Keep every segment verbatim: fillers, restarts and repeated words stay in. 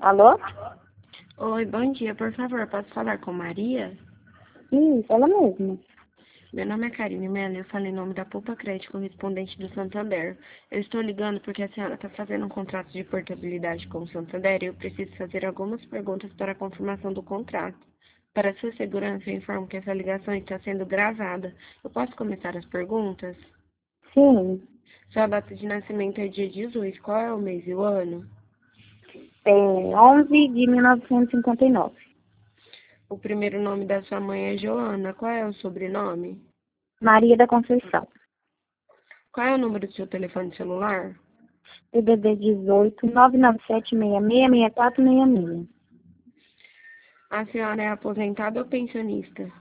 Alô? Oi, bom dia. Por favor, posso falar com Maria? Isso, ela mesma. Meu nome é Karine Mello e eu falo em nome da Poupa Crédito correspondente do Santander. Eu estou ligando porque a senhora está fazendo um contrato de portabilidade com o Santander e eu preciso fazer algumas perguntas para a confirmação do contrato. Para sua segurança, eu informo que essa ligação está sendo gravada. Eu posso começar as perguntas? Sim, Sua data de nascimento é dia dezoito. Qual é o mês e o ano? é onze de mil novecentos e cinquenta e nove. O primeiro nome da sua mãe é Joana. Qual é o sobrenome? Maria da Conceição. Qual é o número do seu telefone celular? P D D dezoito, nove nove sete, seis seis, seis quatro seis seis. A senhora é aposentada ou pensionista?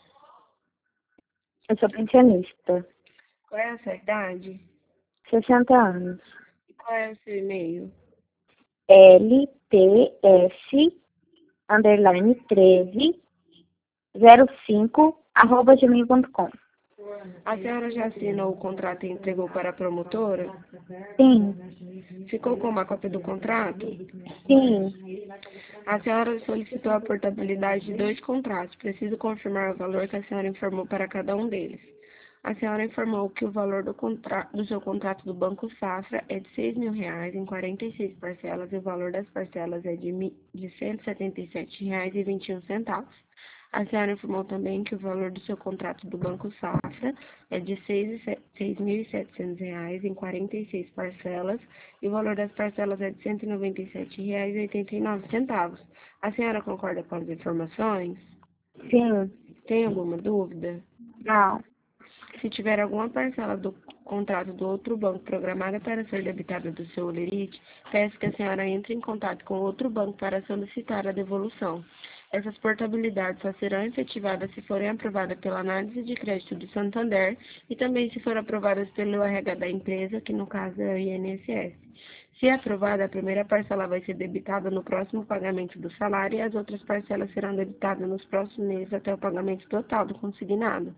Eu sou pensionista. Qual é a sua idade? sessenta anos. E qual é o seu e-mail? L T S underline treze zero cinco arroba gmail ponto com. A senhora já assinou o contrato e entregou para a promotora? Sim, Ficou com uma cópia do contrato? sim, A senhora solicitou a portabilidade de dois contratos. Preciso confirmar o valor que a senhora informou para cada um deles. A senhora informou que o valor do, contra... do seu contrato do Banco Safra é de seis mil reais em quarenta e seis parcelas e o valor das parcelas é de, mi... de cento e setenta e sete reais e vinte e um centavos. A senhora informou também que o valor do seu contrato do Banco Safra é de seis mil e setecentos reais em quarenta e seis parcelas e o valor das parcelas é de cento e noventa e sete reais e oitenta e nove centavos. A senhora concorda com as informações? sim, Tem alguma dúvida? não, Se tiver alguma parcela do contrato do outro banco programada para ser debitada do seu holerite, peço que a senhora entre em contato com outro banco para solicitar a devolução. Essas portabilidades só serão efetivadas se forem aprovadas pela análise de crédito do Santander e também se forem aprovadas pelo R H da empresa, que no caso é o I N S S. Se aprovada, a primeira parcela vai ser debitada no próximo pagamento do salário e as outras parcelas serão debitadas nos próximos meses até o pagamento total do consignado.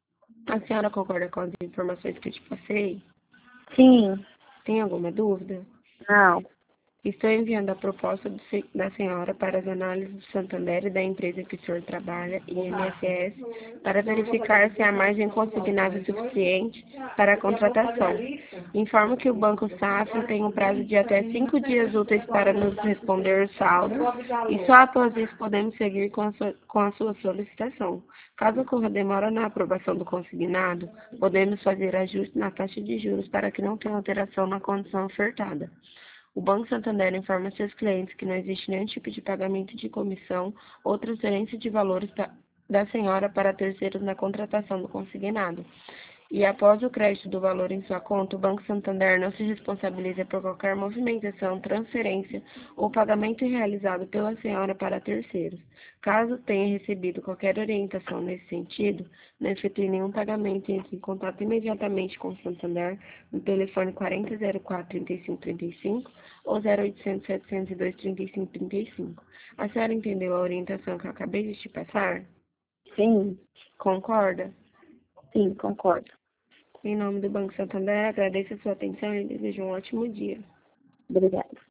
A senhora concorda com as informações que eu te passei? sim, Tem alguma dúvida? não. Estou enviando a proposta do se- da senhora para as análises do Santander e da empresa que o senhor trabalha, I N S S, para verificar se há margem consignável suficiente para a contratação. Informo que o Banco Safra tem um prazo de até cinco dias úteis para nos responder os saldos e só após isso podemos seguir com a sua, com a sua solicitação. Caso ocorra demora na aprovação do consignado, podemos fazer ajuste na taxa de juros para que não tenha alteração na condição ofertada. O Banco Santander informa seus clientes que não existe nenhum tipo de pagamento de comissão ou transferência de valores da, da senhora para terceiros na contratação do consignado. E após o crédito do valor em sua conta, o Banco Santander não se responsabiliza por qualquer movimentação, transferência ou pagamento realizado pela senhora para terceiros. Caso tenha recebido qualquer orientação nesse sentido, não efetue nenhum pagamento e entre em contato imediatamente com o Santander no telefone quarenta zero quatro, trinta e cinco trinta e cinco ou zero oitocentos, setecentos e dois, trinta e cinco trinta e cinco. A senhora entendeu a orientação que eu acabei de te passar? Sim, Concorda? sim, concordo. Em nome do Banco Santander, agradeço a sua atenção e desejo um ótimo dia. Obrigada.